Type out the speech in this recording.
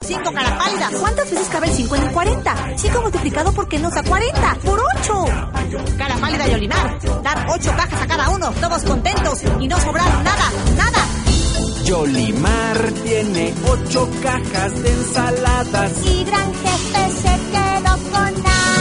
5 cara pálida. ¿Cuántas veces cabe el 5 en el 40? 5 multiplicado por qué nos da 40. ¡Por 8! Cara pálida y Olimar. Dar 8 cajas a cada uno. Todos contentos y no sobraron nada. Yolimar tiene 8 cajas de ensaladas. Y Gran Jefe se quedó con nada.